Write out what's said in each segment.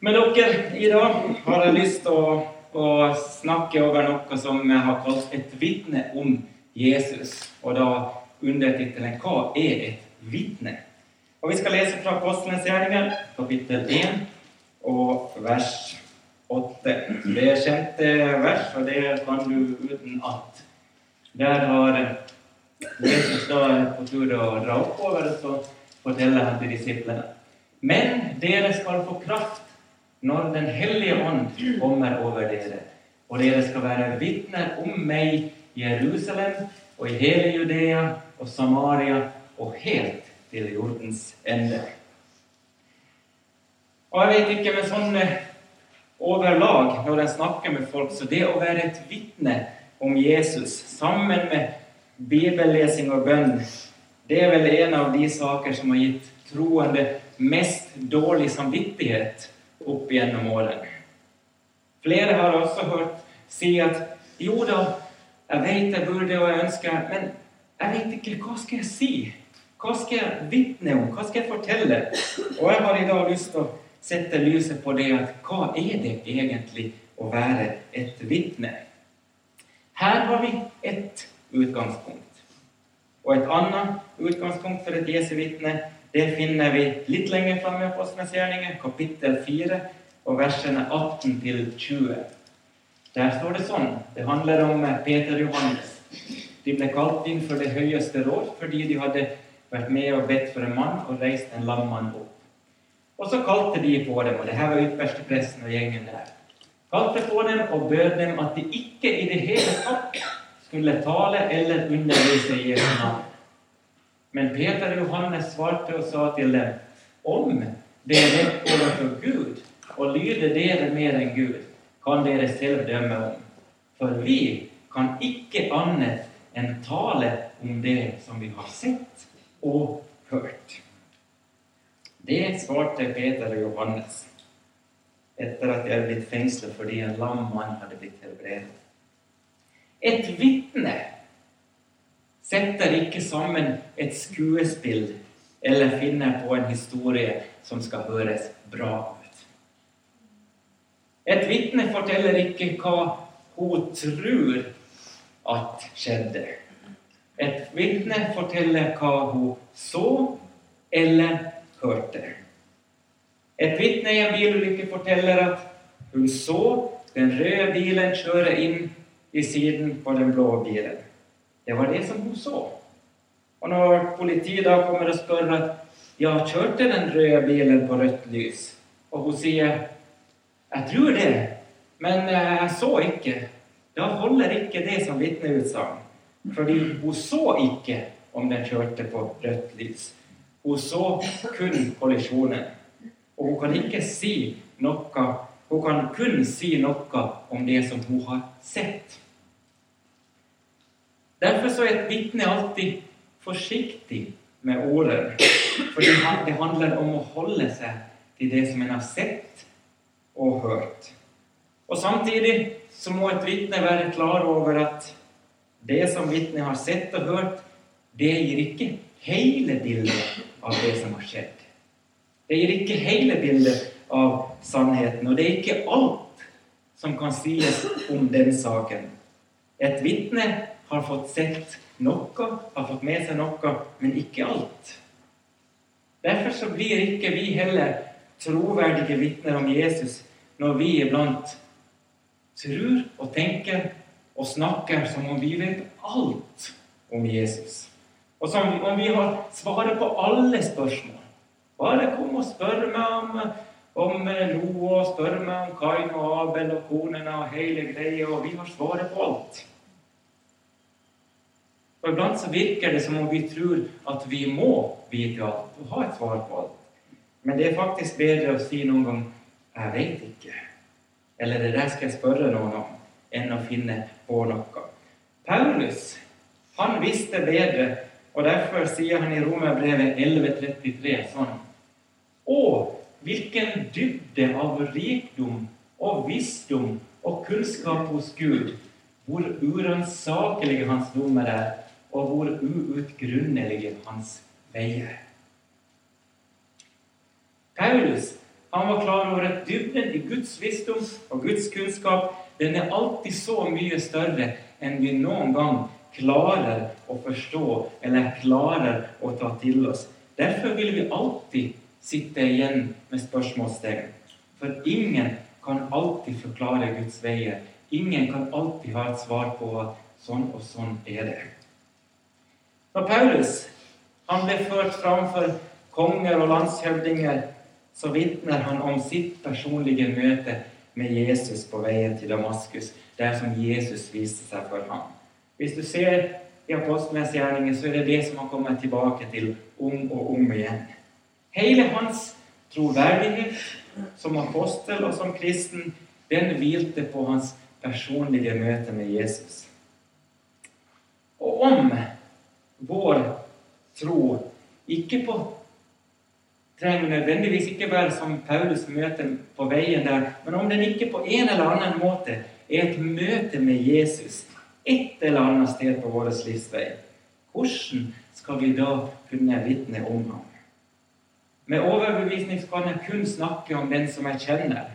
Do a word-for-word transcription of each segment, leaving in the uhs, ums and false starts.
Men dere, i dag har jeg lyst til å, å snakke over noe som jeg har kalt et vitne om Jesus. Og da undertittelen, hva er et vitne? Og vi skal lese fra Apostlenes gjerninger, kapittel én og vers åtte. Det er kjente vers, og det kan du uten at. Der har Jesus da på tur å dra oppover, og så forteller han til disiplene. Men dere skal få kraft når den hellige ånd kommer over dere, og dere skal være vitner om meg i Jerusalem og i hele Judea og Samaria og helt til jordens ende. Og jeg vet ikke med sånne overlag når jeg snakker med folk, så det å være et vitne om Jesus sammen med bibellesing og bønn, det er vel en av de saker som har gitt troende mest dårlig samvittighet opp gjennom årene. Flere har også hørt si at jo da, jeg vet jeg burde og jeg ønsker, men jeg vet ikke, hva skal jeg si? Hva skal jeg vitne om? Hva skal jeg fortelle? Og jeg har i dag lyst til å sette lyset på det at hva er det egentlig å være et vitne? Her har vi et utgangspunkt. Og et annet utgangspunkt for et Jesu vitne, det finner vi litt lenger frem i Apostlenes gjerninger, kapittel fire, og versene atten til tjue. Der står det sånn, det handler om Peter og Johannes. De ble kalt inn for det høyeste råd, fordi de hadde vært med og bedt for en mann og reist en lam mann opp. Og så kalte de på dem, og det her var ypperste presten og gjengen der. Kalte på dem og bød dem at de ikke i det hele tatt skulle tale eller undervise i Jesu navn. Men Peter og Johannes svarte og sa til dem, om det er rett overfor Gud, og lyder dere mer enn Gud, kan dere selv dømme om. For vi kan ikke annet enn tale om det som vi har sett og hørt. Det svarte Peter og Johannes, etter at de hadde blitt fengslet fordi en lam mann hadde blitt helbredet. Et vitne setter ikke sammen et skuespill eller finner på en historie som skal høres bra ut. Et vitne forteller ikke hva hun tror at skjedde. Et vitne forteller hva hun så eller hørte. Et vitne i en bilulykke forteller at hun så den røde bilen kjøre inn i siden på den blå bilen. Det var det som hun så. Og når politiet da kommer og spør at, ja, kjørte den røde bilen på rødt lys? Og hun sier, jeg tror det, men jeg så ikke. Da holder ikke det som vitneutsagn. Fordi hun så ikke om den kjørte på rødt lys. Hun så kun kollisjonen. Og hun kan ikke si noe, hun kan kun si noe om det som hun har sett. Derfor så er et vitne alltid forsiktig med ordet, for det handler om å holde seg til det som en har sett og hørt. Og samtidig så må et vitne være klar over at det som vitne har sett og hørt, det gir ikke hele bildet av det som har skjedd. Det gir ikke hele bildet av sannheten, og det er ikke alt som kan sies om den saken. Et vitne har fått sett noe, har fått med seg noe, men ikke alt. Derfor så blir ikke vi heller troverdige vitner om Jesus når vi iblant tror og tenker og snakker som om vi vet alt om Jesus. Og som om vi har svaret på alle spørsmål. Bare kom og spør meg om, om Noe, og spør meg om Kain og Abel og konene og hele greia, og vi har svaret på alt. Og iblant så virker det som om vi tror at vi må vite alt og ha et svar på alt. Men det er faktisk bedre å si noen gang, jeg vet ikke. Eller det der skal jeg spørre noen om, enn å finne på noe. Paulus, han visste bedre, og derfor sier han i Romerbrevet elleve trettitre sånn. Og hvilken dybde av rikdom og visdom og kunnskap hos Gud, hvor uransakelige hans dommer er, og hvor uutgrunnelige hans veier. Paulus, Han var klar over at dybden i Guds visdom og Guds kunnskap, den er alltid så mye større enn vi noen gang klarer å forstå eller klarer å ta til oss. Derfor vil vi alltid sitte igjen med spørsmålstegn. For ingen kan alltid forklare Guds veier. Ingen kan alltid ha et svar på at sånn og sånn er det. Når Paulus han ble ført fram for konger og landshøvdinger, så vittner han om sitt personlige møte med Jesus på veien til Damaskus, der som Jesus viste seg for ham. Hvis du ser i Apostlenes gjerninger, så er det det som han kommer tilbake til om og om igjen. Hele hans troverdighet som apostel og som kristen, den hvilte på hans personlige møte med Jesus. Og om vår tro ikke på trenger nødvendigvis ikke være som Paulus møte på veien der, men om den ikke på en eller annen måte er et møte med Jesus, et eller annet sted på vår livsvei, hvordan skal vi da kunne vitne om ham? Med overbevisning skal jeg kun snakke om den som jeg kjenner.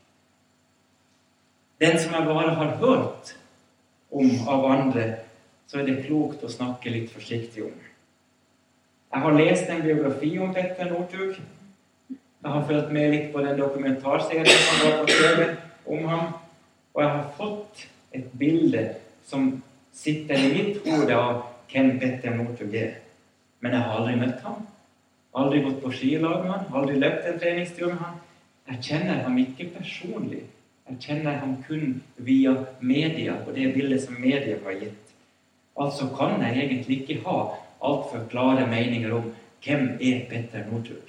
Den som jeg bare har hørt om av andre, så er det klokt å snakke litt forsiktig om. Jeg har lest en biografi om Petter Northug. Jeg har følt med litt på den dokumentarserien som var på T V om ham. Og jeg har fått et bilde som sitter i mitt hode av hvem Petter Northug er. Men jeg har aldri møtt ham. Aldri gått på skilag med han. Aldri løpt en treningstur med han. Jeg kjenner ham ikke personlig. Jeg kjenner ham kun via media og det bildet som media har gitt. Altså kan jeg egentlig ikke ha alt for klare meninger om hvem er Petter Northug.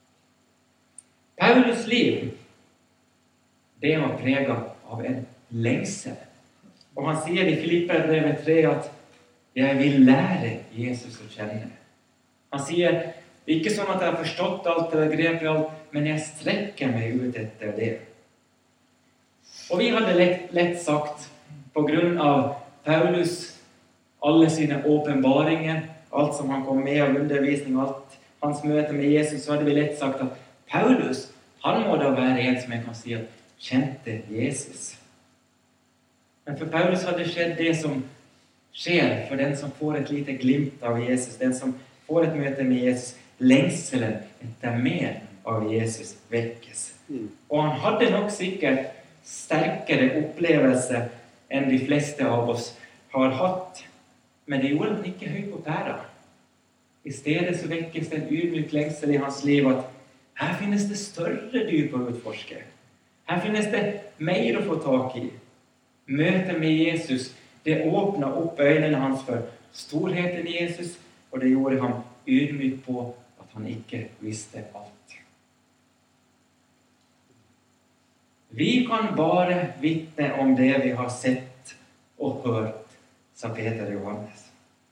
Paulus liv, det var preget av en lengsel. Og han sier i Filipperne tre at jeg vil lære Jesus å kjenne. Han sier, ikke sånn at jeg har forstått alt eller grepet alt, men jeg strekker meg ut etter det. Og vi hadde lett, lett sagt, på grunn av Paulus, alle sine åpenbaringer, alt som han kom med av undervisning, alt hans møte med Jesus, så hadde vi lett sagt at Paulus, han må da være en som jeg kan si at kjente Jesus. Men for Paulus hadde skjedd det som skjer for den som får et lite glimt av Jesus, den som får et møte med Jesus, lengselen etter mer av Jesus vekkes. Og han hadde nok sikkert sterkere opplevelse enn de fleste av oss har hatt. Men det gjorde han ikke høy på pæra. I stedet så vekkes det en ydmyk lengsel i hans liv at her finnes det større dyp å utforske. Her finnes det mer å få tak i. Møtet med Jesus, det åpnet opp øynene hans for storheten i Jesus, og det gjorde ham ydmyk på at han ikke visste alt. Vi kan bare vitne om det vi har sett og hørt, sa Peter Johannes.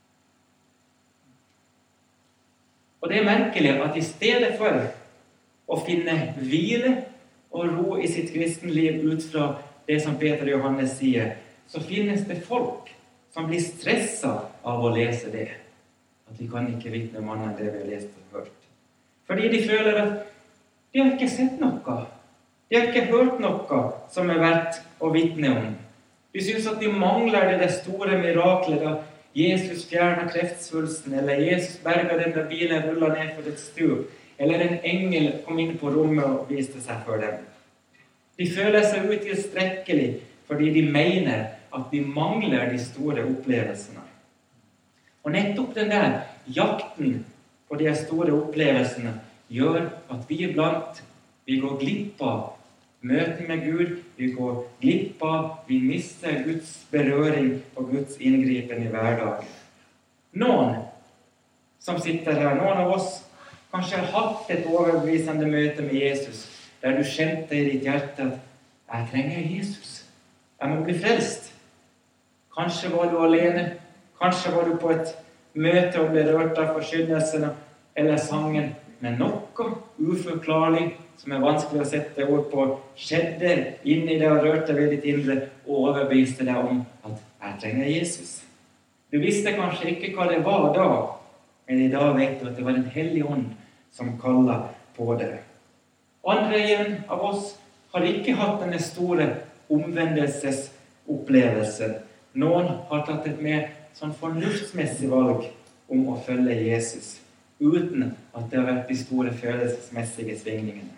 Og det er merkelig at i stedet for å finne hvile og ro i sitt kristenliv ut fra det som Peter Johannes sier, så finnes det folk som blir stresset av å lese det. At vi kan ikke vitne om annet det vi har lest og hørt. Fordi de føler at de har ikke sett noe. De har ikke hørt noe som er verdt å vitne om. De synes at de mangler det store miraklet da Jesus fjernet kreftsvulsten, eller Jesus berget den da bilen rullet ned for et stup, eller en engel kom inn på rommet og viste seg for dem. De føler seg utilstrekkelig fordi de mener at de mangler de store opplevelsene. Og nettopp den der jakten på de store opplevelsene gjør at vi iblant vi går glipp av møten med Gud, vi går glipp av, vi mister Guds berøring og Guds inngripen i hverdagen. Noen som sitter her, noen av oss kanskje har hatt et overbevisende møte med Jesus, der du kjente i ditt hjerte at jeg trenger Jesus. Jeg må bli frelst. Kanskje var du alene, kanskje var du på et møte og ble rørt av forkynnelsen eller sangen, men noe uforklarlig som er vanskelig å sette ord på, skjedde inn i det og rørte ved ditt indre og overbeviste deg om at jeg trenger Jesus. Du visste kanskje ikke hva det var da, men i dag vet du at det var en hellig ånd som kallet på det. Andre igjen av oss har ikke hatt denne store omvendelsesopplevelsen. Noen har tatt et mer sånn fornuftsmessig valg om å følge Jesus, uten at det har vært de store følelsesmessige svingningene.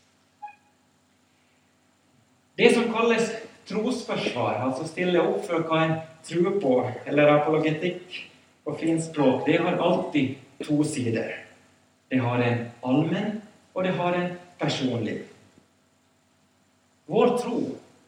Det som kalles trosforsvar, altså stille opp for hva en tror på, eller apologetikk på fint språk, det har alltid to sider. Det har en allmenn, og det har en personlig. Vår tro,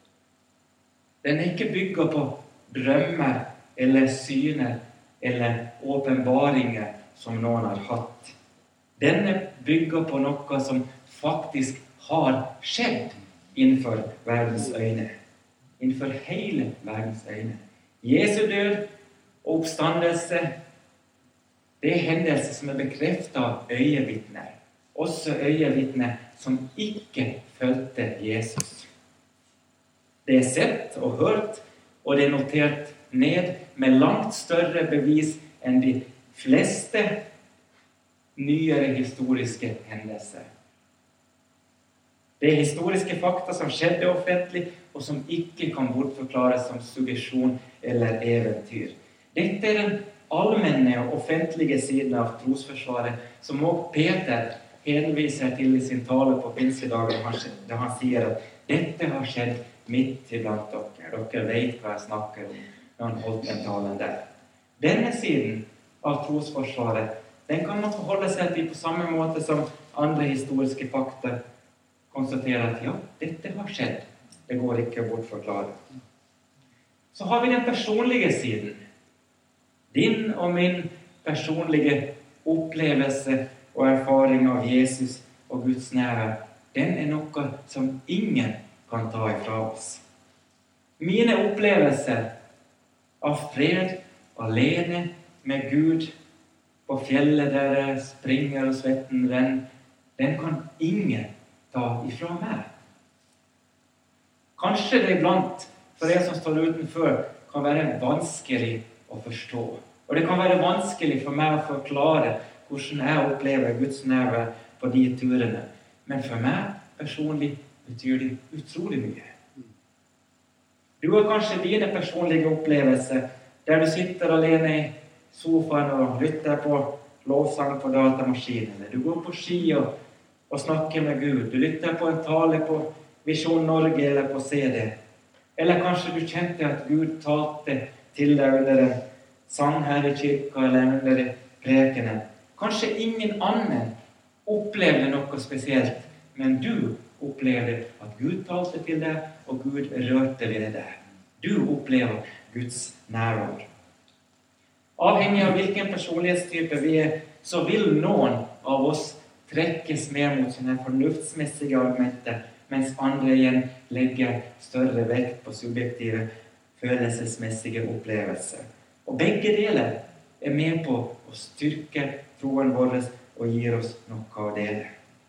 den er ikke bygget på drømmer, eller syner, eller åpenbaringer som noen har hatt. Den er bygget på noe som faktisk har skjedd innenfor verdens øyne. Innenfor hele verdens øyne. Jesu død og oppstandelse, det er hendelser som er bekreftet av øyevitner. Også øyevitner som ikke følte Jesus. Det er sett og hørt, og det er notert ned med langt større bevis enn de fleste nyere historiske hendelser. Det er historiske fakta som skjedde offentlig, og som ikke kan bortforklares som suggesjon eller eventyr. Dette er den allmenne og offentlige siden av trosforsvaret, som også Peter henviser til i sin tale på pinsedagen, da han sier at dette har skjedd midt iblant dere. Dere vet hva jeg snakker om når han holdt den talen der. Denne siden av trosforsvaret, den kan man forholde seg til på samme måte som andre historiske fakta konstaterer at ja, dette har skjedd. Det går ikke å bortforklare. Så har vi den personlige siden. Din og min personlige opplevelse og erfaring av Jesus og Guds nærvær, den er noe som ingen kan ta ifra oss. Mine opplevelser av fred alene med Gud på fjellet der jeg springer og svetten renner, den kan ingen ta ifra meg. Kanskje det iblant, for det som står utenfor, kan være vanskelig å forstå. Og det kan være vanskelig for meg å forklare hvordan jeg opplever Guds nærvær på de turene. Men for meg personlig betyr det utrolig mye. Du har kanskje dine personlige opplevelser der du sitter alene i sofaen og lytter på lovsang på datamaskinen. Eller du går på ski og, og snakker med Gud. Du lytter på en tale på Visjon Norge eller på C D. Eller kanskje du kjente at Gud talte til deg under en sang her i kirka eller under prekenen. Kanskje ingen annen opplevde noe spesielt, men du opplevde at Gud talte til deg, og Gud rørte ved deg. Du opplever Guds nærvær. Avhengig av hvilken personlighetstype vi er, så vil noen av oss trekkes mer mot sånne fornuftsmessige argumenter, mens andre igjen legger større vekt på subjektive, følelsesmessige opplevelser. Og begge deler er med på å styrke troen vår og gir oss noe å dele.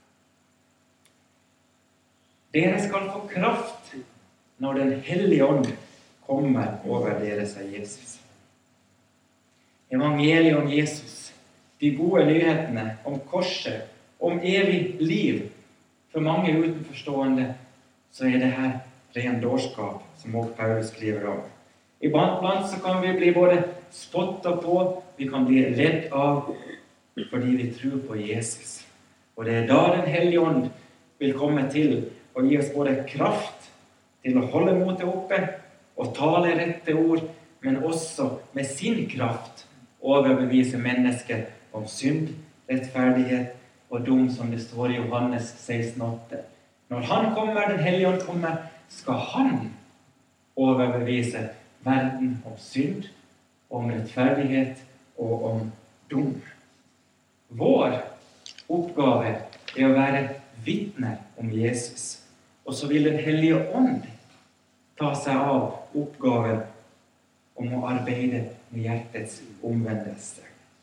Dere skal få kraft når den hellige ånd kommer over dere, sa Jesus. Evangeliet om Jesus, de gode nyhetene om korset, om evig liv. For mange utenforstående så er det her ren dårskap, som også Paulus skriver om. Iblant så kan vi bli både spottet på, vi kan bli ledd av, fordi vi tror på Jesus. Og det er da den hellige ånd vil komme til og gi oss både kraft til å holde motet oppe og tale rette ord, men også med sin kraft overbevise mennesker om synd, rettferdighet og dom, som det står i Johannes seksten åtte. Når han kommer, den hellige ånd kommer, skal han overbevise verden om synd, om rettferdighet og om dom. Vår oppgave er å være vitner om Jesus, og så vil den hellige ånd ta seg av oppgaven om å arbeide med hjertets omvendelse.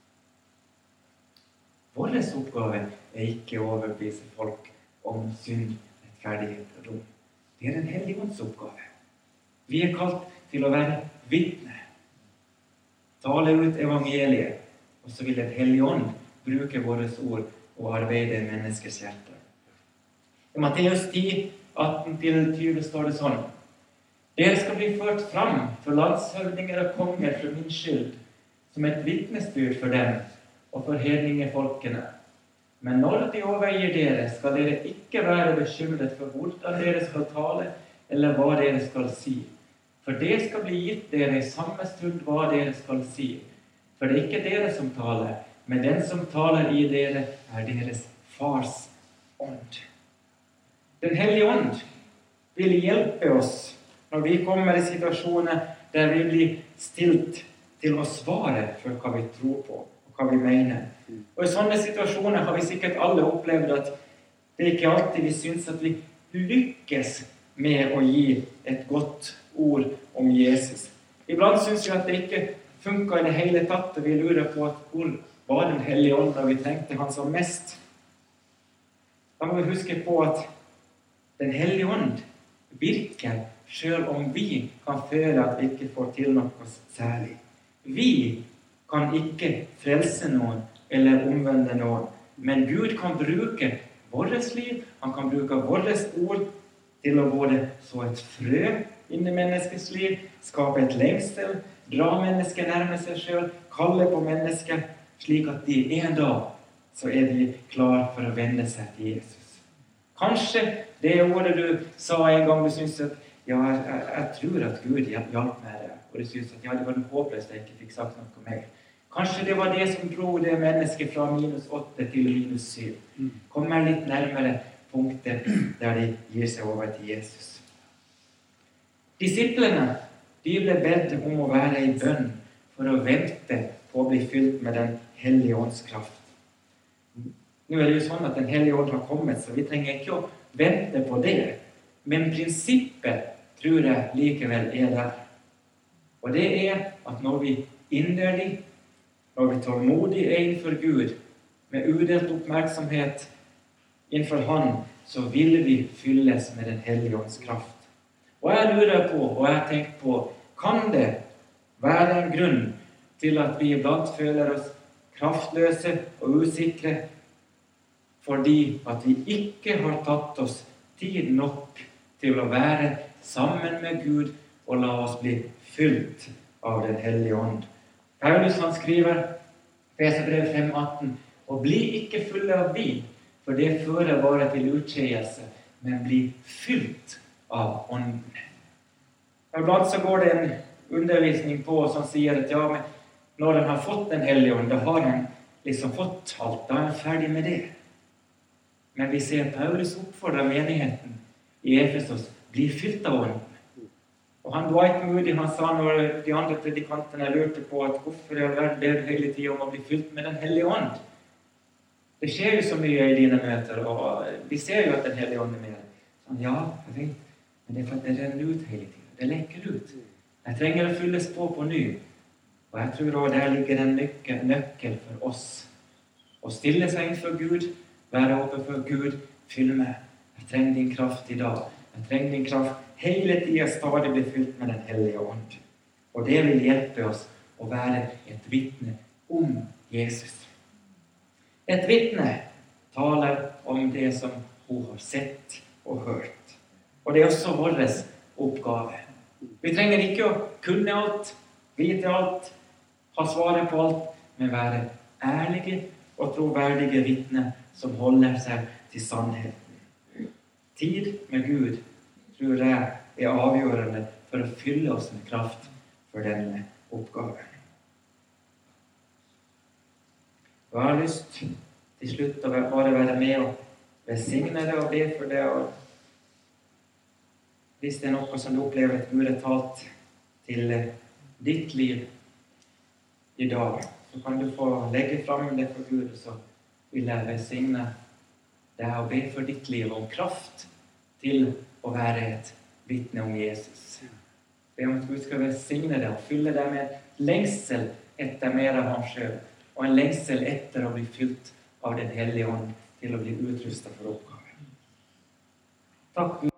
Vår oppgave er ikke å overbevise folk om synd, rettferdighet og dom. Det er den hellige ånds oppgave. Vi er kalt til å være vitner. Tale ut evangeliet, og så vil den hellige ånd bruke våre ord og arbeide i menneskers hjerte. I Matteus ti, atten til tjue står det sånn: Dere skal bli ført fram for landshøvdinger og konger for min skyld, som et vitnesbyrd for dem og for hedningefolkene. Men når de overgir dere, skal dere ikke være bekymret for hvordan dere skal tale, eller hva dere skal si. For det skal bli gitt dere i samme stund hva dere skal si. For det er ikke dere som taler, men den som taler i dere er deres fars ånd. Den hellige ånd vil hjelpe oss når vi kommer i situasjoner der vi blir stilt til å svare for hva vi tror på og hva vi mener. Og i sånne situasjoner har vi sikkert alle opplevd at det er ikke alltid vi synes at vi lykkes med å gi et godt ord om Jesus. Iblant synes vi at det ikke funker i det hele tatt, og vi lurer på at hvor var den hellige ånd da vi trengte han som mest. Da må vi huske på at den hellige ånd virker selv om vi kan føle at vi ikke får til noe særlig. Vi kan ikke frelse noen eller omvende noen, men Gud kan bruke vårt liv, han kan bruke vårt ord til å både så et frø inn i menneskets liv, skape et lengsel, dra mennesket nærme seg selv, kalle på mennesket, slik at de en dag så er de klar for å vende seg til Jesus. Kanskje det ordet du sa en gang du synes at ja, jeg, jeg, jeg tror at Gud hjalp meg det, og du synes at ja, det var noe håpløst at jeg ikke fikk sagt noe mer. Kanskje det var det som dro det mennesket fra minus åtte til minus syv. Kommer litt nærmere punktet der de gir seg over til Jesus. Disiplene, de ble bedt om å være i bønn for å vente på å bli fylt med den hellige ånds kraft. Nå er det jo sånn at den hellige ånd har kommet, så vi trenger ikke å vente på det. Men prinsippet tror jeg likevel er der. Og det er at når vi inderlig, når vi tålmodig er innenfor Gud, med udelt oppmerksomhet innenfor Han, så vil vi fylles med den hellige ånds kraft. Og jeg lurer på, og jeg tenker på, kan det være en grunn til at vi iblant føler oss kraftløse og usikre, fordi at vi ikke har tatt oss tid nok til å være sammen med Gud og la oss bli fylt av den hellige ånd. Paulus han skriver, Efeserbrevet fem atten, og bli ikke fulle av vin, for det fører bare til utskeielse, men bli fylt av ånden. Iblant så går det en undervisning på som sier at ja, men når den har fått den hellige ånd, da har den liksom fått alt, da er den ferdig med det. Men vi ser Paulus oppfordre menigheten i Efesos, bli fylt av ånden. Og han Dwight Moody, han sa når de andre predikantene lurte på at hvorfor er det ber hele tiden om å bli fylt med den hellige ånd? Det skjer jo så mye i dine møter, og vi ser jo at den hellige ånd er med. Sånn, ja, jeg vet, men det er for at det renner ut hele tiden. Det lekker ut. Jeg trenger å fylles på på ny. Og jeg tror også der ligger en nøkkel, nøkkel for oss. Å stille seg innenfor Gud, være åpen for Gud, fylle meg. Jeg trenger din kraft i dag. Jeg trenger din kraft hele tiden stadig bli fylt med den hellige ånd. Og det vil hjelpe oss å være et vitne om Jesus. Et vitne taler om det som hun har sett og hørt. Og det er også vår oppgave. Vi trenger ikke å kunne alt, vite alt, ha svaret på alt, men være ærlige og troverdige vitner som holder seg til sannheten. Tid med Gud tror jeg er avgjørende for å fylle oss med kraft for denne oppgaven. Jeg har lyst til slutt å bare være med og besigne det og be for det. Og hvis det er noe som du opplever at Gud har talt til ditt liv i dag, så kan du få legge frem det for Gud, og så vil jeg besigne deg og be for ditt liv om kraft til å være et vitne om Jesus. Be om at Gud skal besigne deg og fylle deg med lengsel etter mer av ham selv, og en lengsel etter å bli fylt av den hellige ånd til å bli utrustet for oppgaven. Takk.